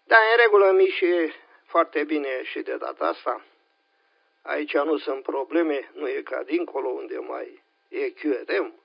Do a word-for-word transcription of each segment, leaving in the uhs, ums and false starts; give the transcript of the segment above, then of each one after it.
Da, în regulă, Miși, foarte bine și de data asta. Aici nu sunt probleme, nu e ca dincolo unde mai e Q R M,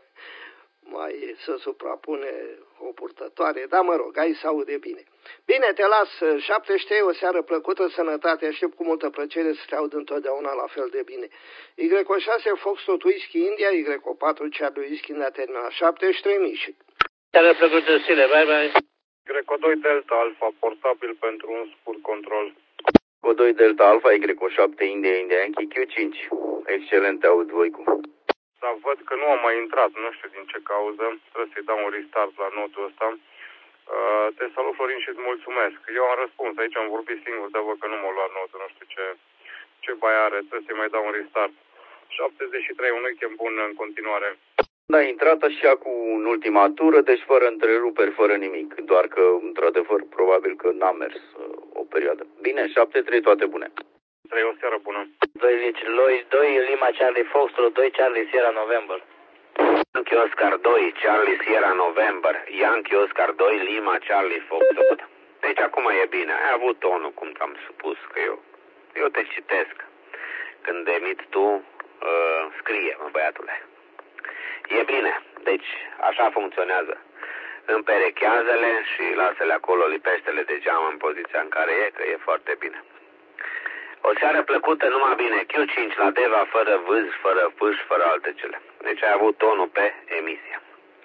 mai se suprapune o purtătoare, dar mă rog, ai să aude bine. Bine, te las, șaptezeci și trei, o seară plăcută, sănătate, aștept cu multă plăcere să te aud întotdeauna la fel de bine. Y șase, Foxtrot Whisky India, Y patru, Charlie Whisky India, terminal șaptezeci și trei, Miși. Seară plăcută, Sile, bye bye. Y doi Delta Alpha, portabil pentru un scurt control. Y doi Delta Alpha, Y șapte India, India Yankee, Q cinci. Excelent, aud, Voicu. Dar văd că nu am mai intrat, nu știu din ce cauză, trebuie să-i dau un restart la notul ăsta. Uh, te salut, Florin, și îți mulțumesc. Eu am răspuns, aici am vorbit singur, dar văd că nu m-a luat notul, nu știu ce, ce bai are, trebuie să-i mai dau un restart. șaptezeci și trei, un weekend bun în continuare. Da, intrat așa cu în ultima tură, deci fără întreruperi, fără nimic. Doar că, într-adevăr, probabil că n-a mers uh, o perioadă. Bine, șapte trei, toate bune. trei, o seară bună. doi Lima Charlie Foxtrot, doi Charlie Sierra November. Yankee Oscar doi, Charlie Sierra November, Yankee Oscar doi, Lima Charlie Foxtrot. Deci acum e bine, ai avut tonul, cum ți-am spus, că eu, eu te citesc. Când emiți tu, uh, scrie, mă, băiatule. E bine, deci așa funcționează. Împerechează-le și lasă-le acolo, lipește-le de geam în poziția în care e, că e foarte bine. O seară plăcută, numai bine, Q cinci la Deva, fără vâz, fără fâș, fără alte cele. Deci ai avut tonul pe emisie.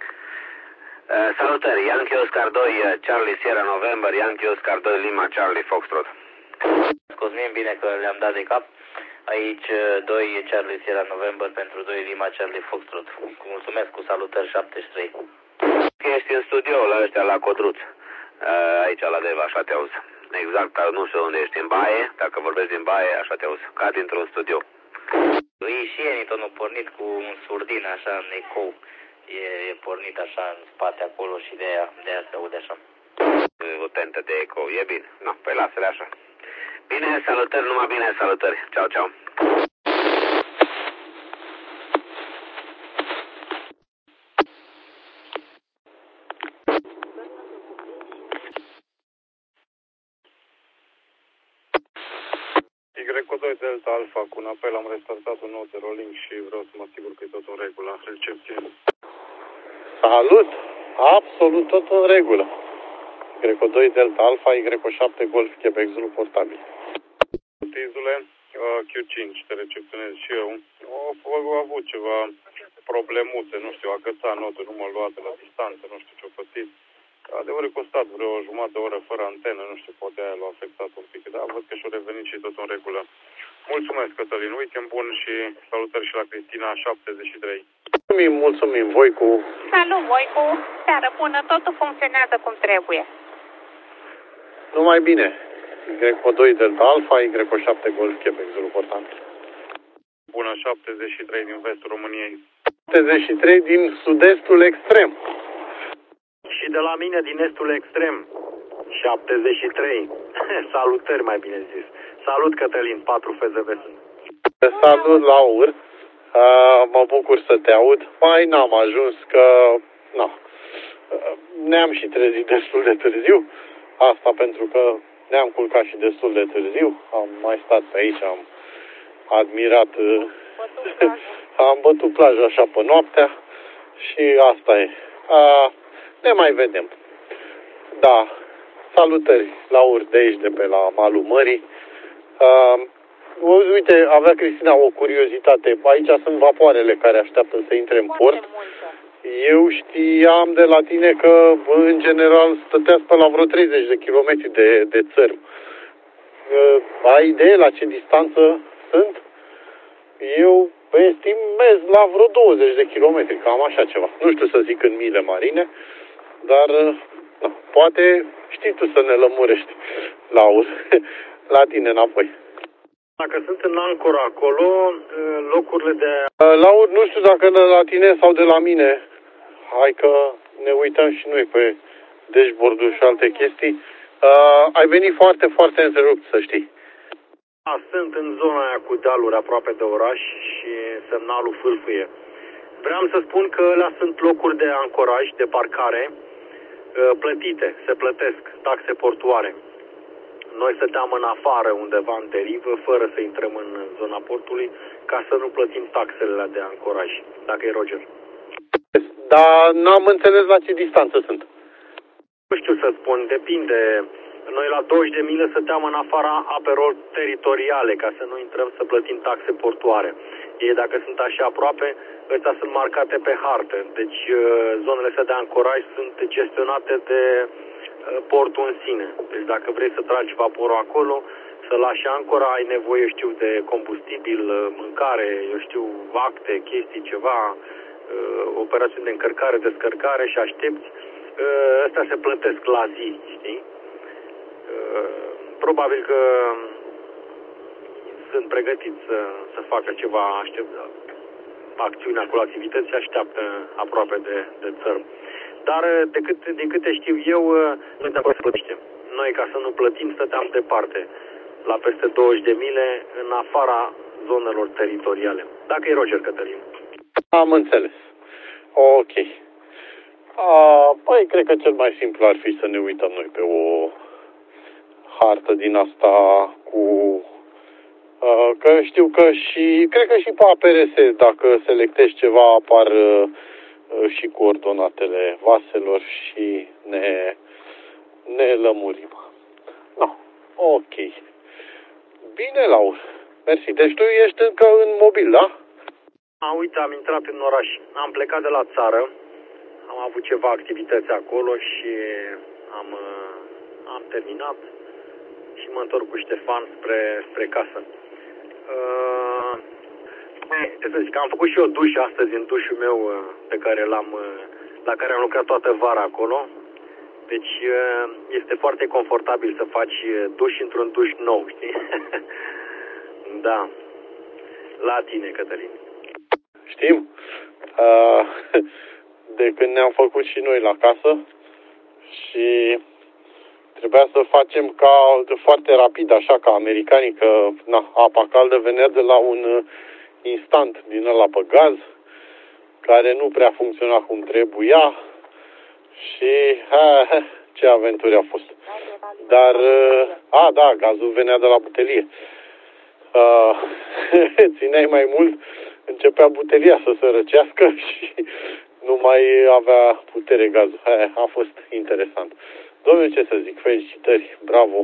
Uh, salutări, Yankee Oscar doi, Charlie Sierra November, Yankee Oscar doi, Lima Charlie Foxtrot. Cosmin, bine că le-am dat de cap. Aici doi Charlie Sierra November pentru doi Lima Charlie Foxtrot. Mulțumesc, cu salutări, șaptezeci și trei. Ești în studio la ăștia, la Codruț. Uh, aici la Deva, așa te auzi. Exact, nu știu unde ești, în baie, dacă vorbești din baie, așa te auzi, ca dintr-un studio. E și Enitonul pornit cu un surdin, așa, în ecou. E, e pornit așa în spate acolo și de aia, de aia se aude așa. O tentă de ecou, e bine. No, păi lasă-le așa. Bine, salutări, numai bine, salutări. Ceau, ceau. Y doi Delta Alpha, cu un apel am restartat un nou de rolling și vreau să mă asigur că e tot în regulă. Recepție. Salut! Absolut tot în regulă. Y doi Delta Alpha, Y șapte Golf Quebec Zulu portabil. Tizule, Q cinci, te recepționez și eu. Au avut ceva problemuțe, nu știu, agăța notul, nu m-a luat de la distanță, nu știu ce-o pățit. Adevărul e costat vreo jumătate de oră fără antenă, nu știu, poate aia l-a afectat un pic, dar văd că și-a revenit și tot în regulă. Mulțumesc, Cătălin, weekend bun și salutări și la Cristina, șaptezeci și trei. Mulțumim, mulțumim, Voicu. Salut, Voicu, seară bună, totul funcționează cum trebuie. Numai bine. Y doi Delta Alpha, Y șapte Golf Quebec Zulu portabil. Bună, șaptezeci și trei din vestul României. șaptezeci și trei din sud-estul extrem. Și de la mine din estul extrem, șaptezeci și trei. Salutări, mai bine zis. Salut, Cătălin, patru F Z V. Salut, Laur. Uh, mă bucur să te aud. Mai n-am ajuns că... Na. Uh, ne-am și trezit destul de târziu. Asta pentru că ne-am culcat și destul de târziu. Am mai stat pe aici, am admirat... Uh, am bătut plaja așa pe noaptea. Și asta e. Uh, Ne mai vedem. Da, salutări, Laur, de aici, de pe la malul mării. Uh, uite, avea Cristina o curiozitate. Aici sunt vapoarele care așteaptă să intre în port. Eu știam de la tine că, în general, stăteați pe la vreo treizeci de kilometri de, de țărm. Uh, ai idee la ce distanță sunt? Eu estimez la vreo douăzeci de kilometri, cam așa ceva. Nu știu să zic în mile marine, dar na, poate știi tu să ne lămurești, Laur, la tine înapoi. Dacă sunt în Ancora acolo, locurile de... Laur, nu știu dacă de la tine sau de la mine. Hai că ne uităm și noi pe dashboard-ul și alte chestii. Uh, ai venit foarte, foarte întrerupt, să știi. A, sunt în zona aia cu dealuri aproape de oraș și semnalul fâlfâie. Vreau să spun că ăla sunt locuri de ancoraj, de parcare. plătite, se plătesc taxe portuare. Noi stăteam în afară, undeva în derivă, fără să intrăm în zona portului, ca să nu plătim taxele de ancoraj, dacă e Roger. Dar n-am înțeles la ce distanță sunt. Nu știu să spun, depinde. Noi la douăzeci de mile stăteam în afara apelor teritoriale, ca să nu intrăm să plătim taxe portuare. Ei, dacă sunt așa aproape, ăstea sunt marcate pe hartă. Deci zonele astea de ancoraj sunt gestionate de portul în sine. Deci dacă vrei să tragi vaporul acolo, să lași ancora, ai nevoie, eu știu, de combustibil, mâncare, eu știu, acte, chestii, ceva, operațiuni de încărcare, descărcare și aștepți. Astea se plătesc la zi, știi? Probabil că sunt pregătiți să, să facă ceva, aștept, acțiuni acolo, activități și așteaptă aproape de, de țărm. Dar de cât, din câte știu eu, noi de acolo să plătim. Noi, ca să nu plătim, stăteam departe, la peste douăzeci de mile, în afara zonelor teritoriale. Dacă e Roger, Cătălin. Am înțeles. Ok. A, păi, cred că cel mai simplu ar fi să ne uităm noi pe o hartă din asta cu... Uh, că știu că și... Cred că și pe A P R S, dacă selectezi ceva, apar uh, și coordonatele vaselor și ne, ne lămurim. No. Ok. Bine, Laur. Mersi. Deci tu ești încă în mobil, da? A, uite, am intrat în oraș. Am plecat de la țară. Am avut ceva activități acolo și am, am terminat și mă întorc cu Ștefan spre, spre casă. Uh, ce să zic, am făcut și eu duș astăzi în dușul meu pe care l-am, la care am lucrat toată vara acolo. Deci este foarte confortabil să faci duș într-un duș nou, știi? Da. La tine, Cătălin. Știm. Uh, de când ne-am făcut și noi la casă și trebuia să facem ca foarte rapid, așa ca americanii, că na, apa caldă venea de la un instant din ăla pe gaz, care nu prea funcționa cum trebuia și ha, ce aventuri a fost. Dar, a, da, gazul venea de la butelie. Uh, țineai mai mult, începea butelia să se răcească și nu mai avea putere gazul. Ha, a fost interesant. Domnule, ce să zic, felicitări, bravo.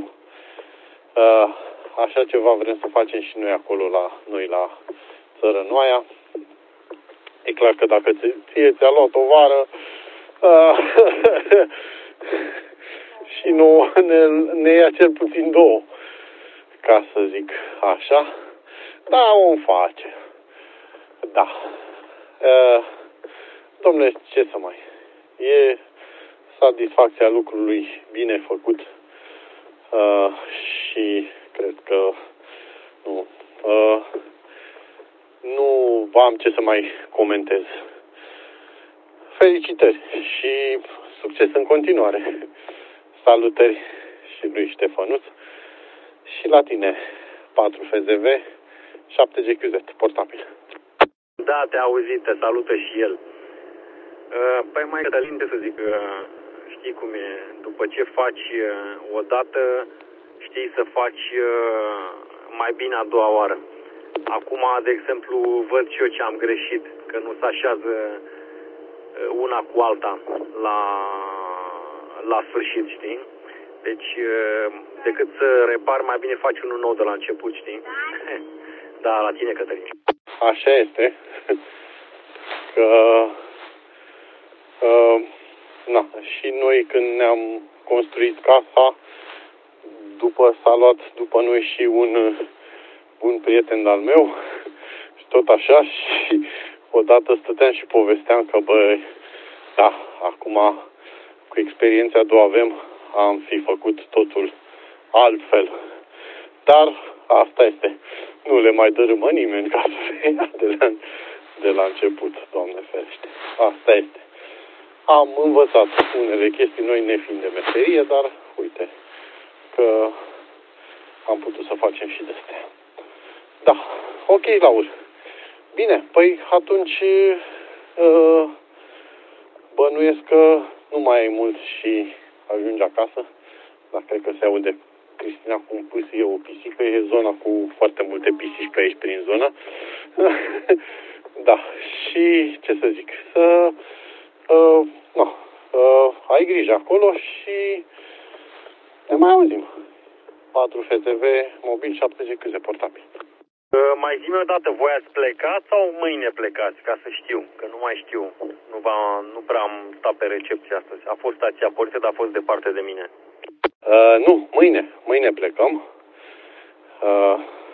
Uh, așa ceva vrem să facem și noi acolo la noi la Țărănoaia. E clar că dacă ție ți-a luat o vară uh, și nu ne, ne ia cel puțin două, ca să zic așa. Da, o face. Da. Uh, domnule, ce să mai... E satisfacția lucrului bine făcut uh, și cred că nu, uh, nu am ce să mai comentez. Felicitări și succes în continuare. Salutări și lui Ștefănuț și la tine patru F Z V șapte G Q Z portabil. Da, te-a auzit, te salută și el. Uh, păi mai Cătălin, de să zic, uh, știi cum e, după ce faci uh, o dată, știi să faci uh, mai bine a doua oară. Acum, de exemplu, văd și eu ce am greșit, că nu se așează uh, una cu alta la, la sfârșit, știi? Deci, uh, decât să repari, mai bine faci unul nou de la început, știi? Da, la tine, Cătălin. Așa este. Că... Uh, na, și noi când ne-am construit casa, după s-a luat după noi și un bun prieten al meu și tot așa și odată stăteam și povesteam că bă, da, acum cu experiența două avem, am fi făcut totul altfel. Dar asta este. Nu le mai dărâmă nimeni ca să se ia de la, de la început, Doamne ferește. Asta este. Am învățat unele chestii, noi nefiind de meserie, dar uite că am putut să facem și de astea. Da, ok, Laur. Bine, păi atunci uh, bănuiesc că nu mai ai mult și ajungi acasă. Dar cred că se aude Cristina cum pâsâie o pisică. E zona cu foarte multe pisici pe aici prin zonă. Da, și ce să zic, să uh, no, uh, ai grijă acolo și ne mai auzim. patru F T V mobil, șapte G câți de portabil. Uh, mai zi-mi o dată, voi ați plecat sau mâine plecați, ca să știu, că nu mai știu. Nu, va, nu prea am stat pe recepție astăzi. A fost stația poliției, dar a fost departe de mine. Uh, nu, mâine, mâine plecăm. Uh,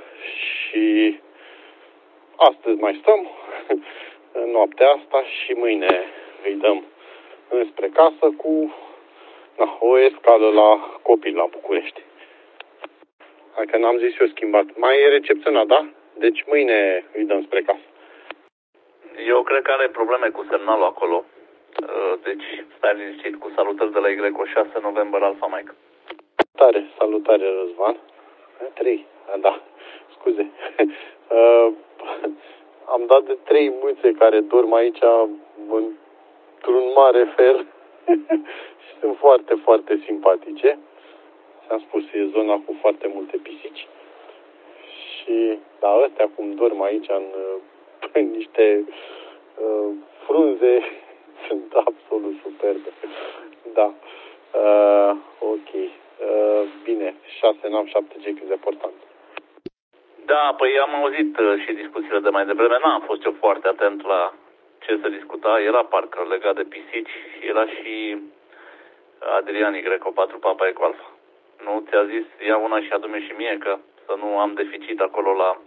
și astăzi mai stăm, în noaptea asta, și mâine îi dăm înspre casă cu na, o escală la copil la București. Hai că n-am zis eu schimbat. Mai e recepționat, da? Deci mâine îi dăm spre casă. Eu cred că are probleme cu semnalul acolo. Deci stai liniștit, cu salutări de la Y șase November Alpha Mike. Salutare, salutare Răzvan. Trei, da, scuze. uh, am dat de trei muțe care dorm aici într-un mare fel și sunt foarte, foarte simpatice. Ți-am spus, e zona cu foarte multe pisici. Și, da, ăstea cum dorm aici în, în niște uh, frunze, sunt absolut superbe. Da. Uh, ok. Uh, bine. șase N A M șapte G cât de important. Da, păi am auzit uh, și discuțiile de mai devreme. N-am fost eu foarte atent la ce se discuta. Era parcă legat de pisici și era și Adrian Y patru Papa Eco Alpha. Nu ți-a zis, ia una și adu-mi și mie, că să nu am deficit acolo la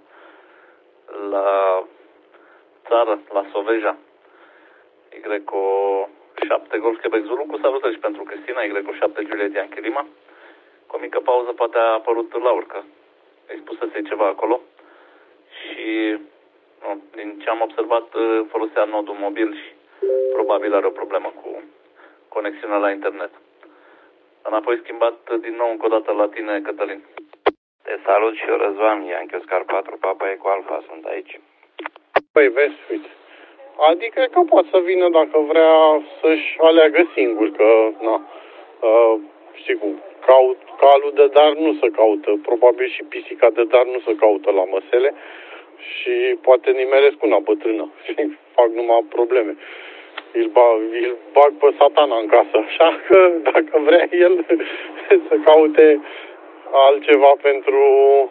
la țară, la Soveja. Y șapte Golf Quebec Zulu, cu salutări și pentru Cristina, Y șapte Juliet Yankee Lima. Cu o mică pauză poate a apărut la urcă. Îi spusese ceva acolo și nu, din ce am observat folosea nodul mobil și probabil are o problemă cu conexiunea la internet. Înapoi schimbat din nou încă o dată la tine, Cătălin. Te salut și eu, Răzvan, Yankee Oscar patru Papa Eco Alpha, sunt aici. Păi vezi, uite. Adică că poate să vină dacă vrea să-și aleagă singur, că, na, uh, știi cum, caut, calul de dar nu se caută, probabil și pisica de dar nu se caută la măsele și poate nimeresc una bătrână și fac numai probleme. Îl bag, îl bag pe satana în casă, așa că dacă vrea el să caute altceva pentru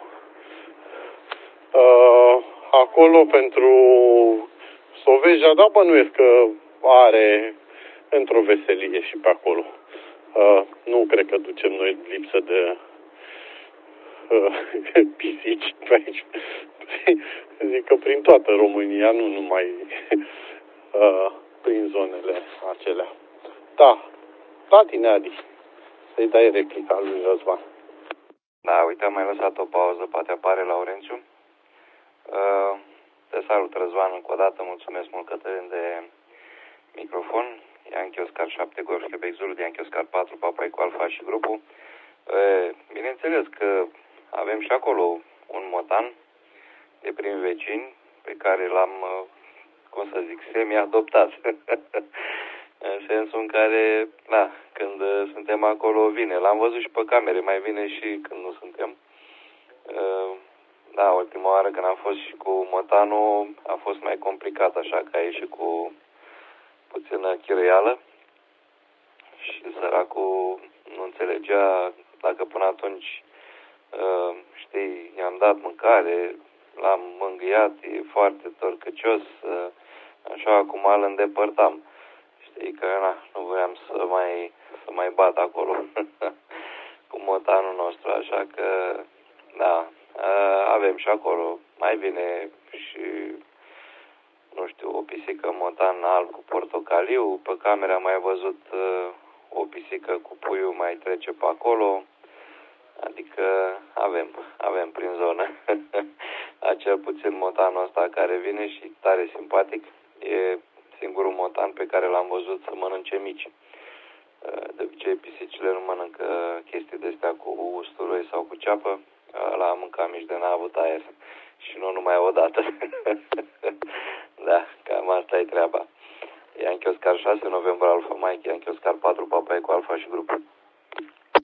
uh, acolo, pentru Soveja, da, bănuiesc că are într-o veselie și pe acolo. Uh, nu cred că ducem noi lipsă de uh, pisici pe aici. Zic că prin toată România, nu numai uh, prin zonele acelea. Da, la tine, Adi, să-i dai replica lui Răzvan. Da, uite, am mai lăsat o pauză, poate apare Laurențiu. Uh, te salut, Răzvan, încă o dată, mulțumesc mult, Cătălin, de microfon. Yankee Oscar șapte Golf Quebec Zulu, Yankee Oscar patru Papa Eco Alpha și grupul. Uh, bineînțeles că avem și acolo un motan de prin vecini pe care l-am, uh, cum să zic, semi-adoptat. În sensul în care, da, când uh, suntem acolo vine. L-am văzut și pe camere, mai vine și când nu suntem. Uh, da, ultima oară când am fost și cu motanul a fost mai complicat, așa că a ieșit cu puțină chiruială și săracul nu înțelegea dacă până atunci, uh, știi, i-am dat mâncare, l-am mângâiat, e foarte torcăcios, uh, așa acum îl îndepărtam. Știi că na, nu voiam să mai, să mai bat acolo cu motanul nostru, așa că, da, avem și acolo, mai vine și, nu știu, o pisică motan alb cu portocaliu, pe camera am mai văzut o pisică cu puiul mai trece pe acolo, adică avem, avem prin zonă. Acel puțin motanul ăsta care vine și tare simpatic, e singurul motan pe care l-am văzut să mănânce mici. De obicei pisicile nu mănâncă chestii de-astea cu usturoi sau cu ceapă. Ăla a mâncat mici de n-a avut aer. Și nu numai odată. Da, cam asta e treaba. Yankee Oscar șase, November Alpha Mike, Yankee Oscar patru, Papa Eco Alpha și grup.